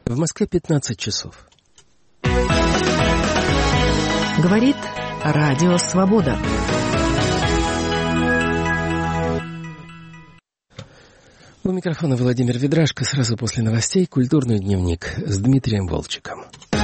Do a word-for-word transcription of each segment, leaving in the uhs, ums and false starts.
В Москве пятнадцать часов. Говорит Радио Свобода. У микрофона Владимир Ведрашко. Сразу после новостей «Культурный дневник» с Дмитрием Волчиком.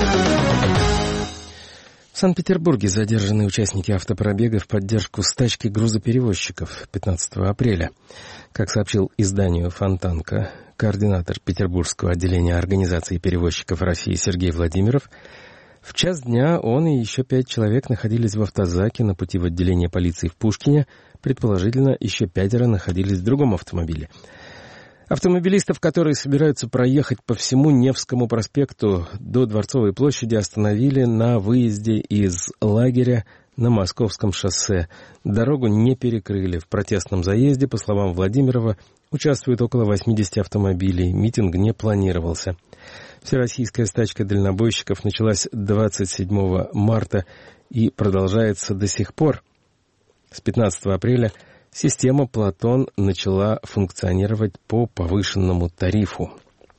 В Санкт-Петербурге задержаны участники автопробега в поддержку стачки грузоперевозчиков пятнадцатого апреля. Как сообщил изданию «Фонтанка» координатор Петербургского отделения Организации перевозчиков России Сергей Владимиров, в час дня он и еще пять человек находились в автозаке на пути в отделение полиции в Пушкине. Предположительно, еще пятеро находились в другом автомобиле. Автомобилистов, которые собираются проехать по всему Невскому проспекту до Дворцовой площади, остановили на выезде из лагеря на Московском шоссе. Дорогу не перекрыли. В протестном заезде, по словам Владимирова, участвует около восьмидесяти автомобилей. Митинг не планировался. Всероссийская стачка дальнобойщиков началась двадцать седьмого марта и продолжается до сих пор. С пятнадцатого апреля система «Платон» начала функционировать по повышенному тарифу.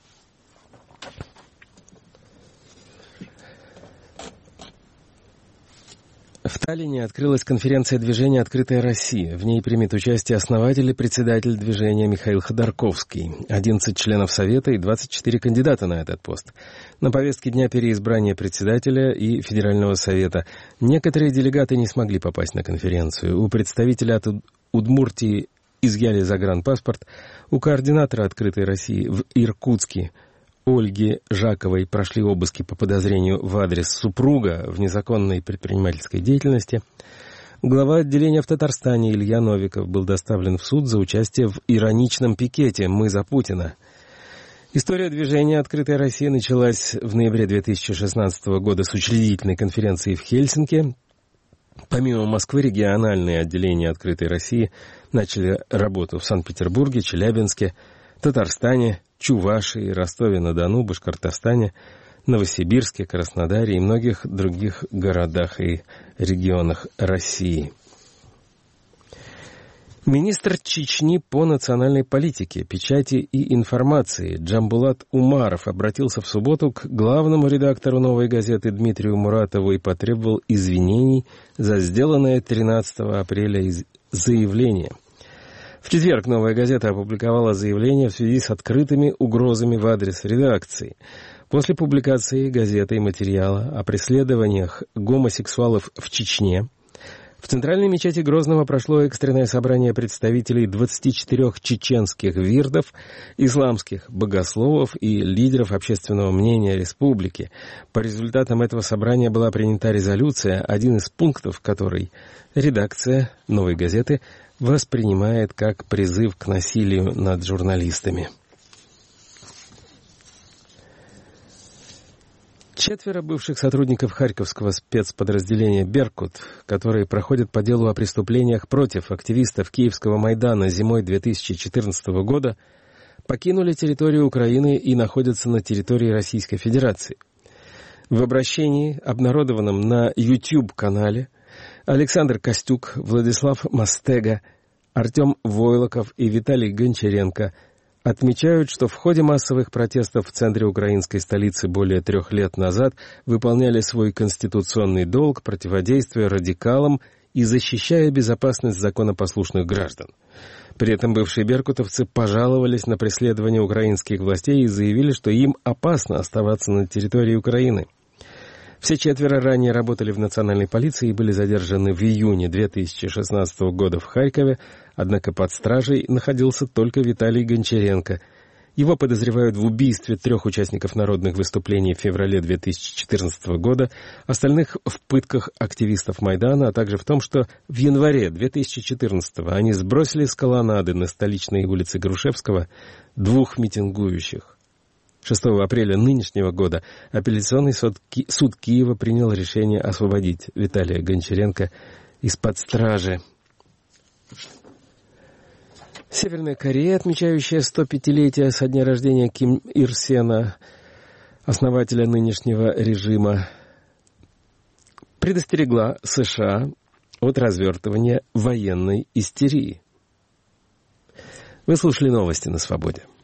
В Таллине открылась конференция движения «Открытая Россия». В ней примет участие основатель и председатель движения Михаил Ходорковский, одиннадцать членов Совета и двадцать четыре кандидата на этот пост. На повестке дня переизбрание председателя и Федерального Совета. Некоторые делегаты не смогли попасть на конференцию. У представителя от Удмуртии изъяли загранпаспорт. У координатора «Открытой России» в Иркутске Ольги Жаковой прошли обыски по подозрению в адрес супруга в незаконной предпринимательской деятельности. Глава отделения в Татарстане Илья Новиков был доставлен в суд за участие в ироничном пикете «Мы за Путина». История движения «Открытая Россия» началась в ноябре две тысячи шестнадцатого года с учредительной конференции в Хельсинки. Помимо Москвы, региональные отделения «Открытой России» начали работу в Санкт-Петербурге, Челябинске, Татарстане, Чувашии, Ростове-на-Дону, Башкортостане, Новосибирске, Краснодаре и многих других городах и регионах России. Министр Чечни по национальной политике, печати и информации Джамбулат Умаров обратился в субботу к главному редактору «Новой газеты» Дмитрию Муратову и потребовал извинений за сделанное тринадцатого апреля заявление. В четверг «Новая газета» опубликовала заявление в связи с открытыми угрозами в адрес редакции. После публикации газетой материала о преследованиях гомосексуалов в Чечне в Центральной мечети Грозного прошло экстренное собрание представителей двадцати четырёх чеченских вирдов, исламских богословов и лидеров общественного мнения республики. По результатам этого собрания была принята резолюция, один из пунктов которой редакция «Новой газеты» воспринимает как призыв к насилию над журналистами. Четверо бывших сотрудников Харьковского спецподразделения «Беркут», которые проходят по делу о преступлениях против активистов Киевского Майдана зимой две тысячи четырнадцатого года, покинули территорию Украины и находятся на территории Российской Федерации. В обращении, обнародованном на YouTube-канале, Александр Костюк, Владислав Мастега, Артем Войлоков и Виталий Гончаренко отмечают, что в ходе массовых протестов в центре украинской столицы более трех лет назад выполняли свой конституционный долг, противодействуя радикалам и защищая безопасность законопослушных граждан. При этом бывшие беркутовцы пожаловались на преследование украинских властей и заявили, что им опасно оставаться на территории Украины. Все четверо ранее работали в национальной полиции и были задержаны в июне две тысячи шестнадцатого года в Харькове, однако под стражей находился только Виталий Гончаренко. Его подозревают в убийстве трех участников народных выступлений в феврале две тысячи четырнадцатого года, остальных в пытках активистов Майдана, а также в том, что в январе две тысячи четырнадцатого они сбросили с колоннады на столичной улице Грушевского двух митингующих. шестого апреля нынешнего года апелляционный суд, Ки- суд Киева принял решение освободить Виталия Гончаренко из-под стражи. Северная Корея, отмечающая сто пятилетие со дня рождения Ким Ир Сена, основателя нынешнего режима, предостерегла США от развертывания военной истерии. Вы слушали новости на Свободе.